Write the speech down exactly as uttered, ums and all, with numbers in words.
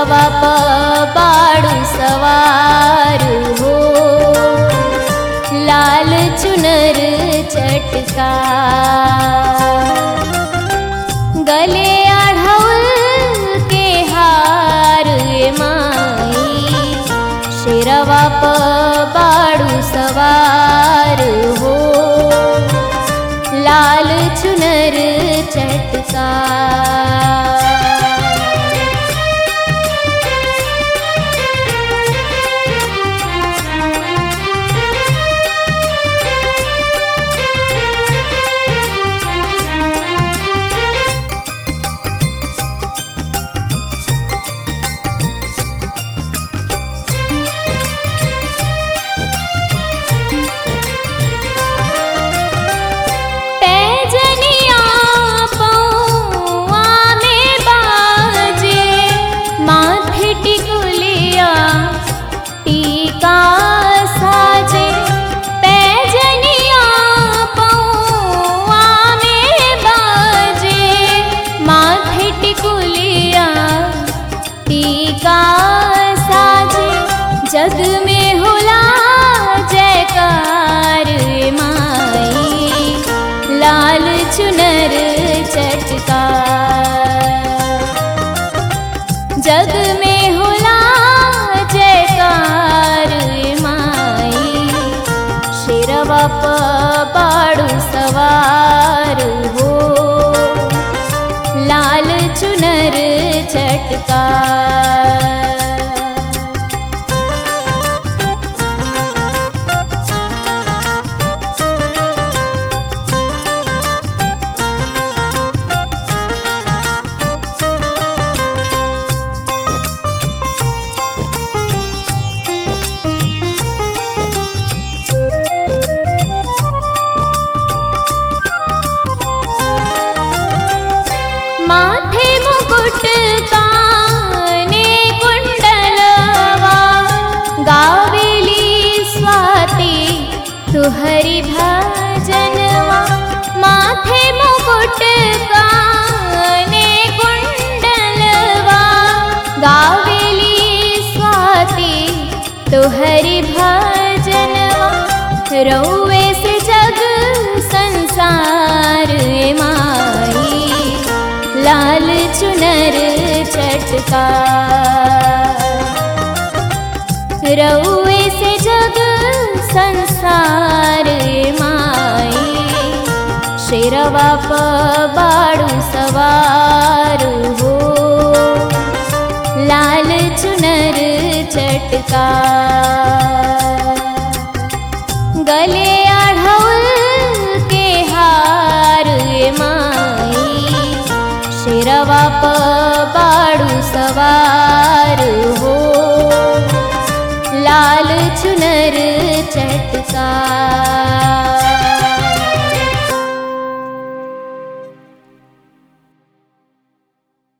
शेरवा प बाड़ू सवार हो, लाल चुनर चटका, गले अढ़ौल के हार माई, शेरवा प बाड़ू सवार हो, लाल चुनर चटका। जग में होला जयकार माई, लाल चुनर चटका, जग में होला जयकार माई, शेरवा प बाड़ू सवार हो, लाल चुनर चटका। माथे मुकुट काने कुंडलवा, गावेली स्वाति तुहरी भजनवा, माथे मुकुट काने कुंडलवा, गावेली स्वाति तुहरी भजनवा, रउए से जग संसार माई, लाल चुनर चटका, रउए से जग संसार माई, शेरवा प बाड़ू सवार हो, लाल चुनर चटका, गले अढ़ौल के हार माई, शेरवा प बाड़ू सवार हो, लाल चुनर चटका।